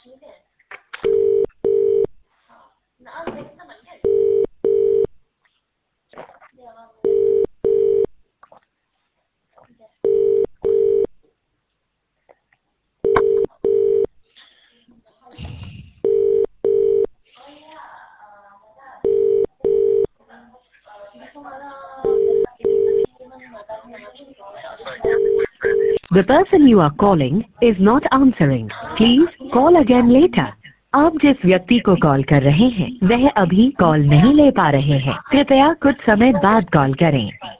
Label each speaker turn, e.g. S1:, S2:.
S1: The person you are calling is not answering. Please call again later. आप जिस व्यक्ति को कॉल कर रहे हैं वह अभी कॉल नहीं ले पा रहे हैं। कृपया कुछ समय बाद कॉल करें।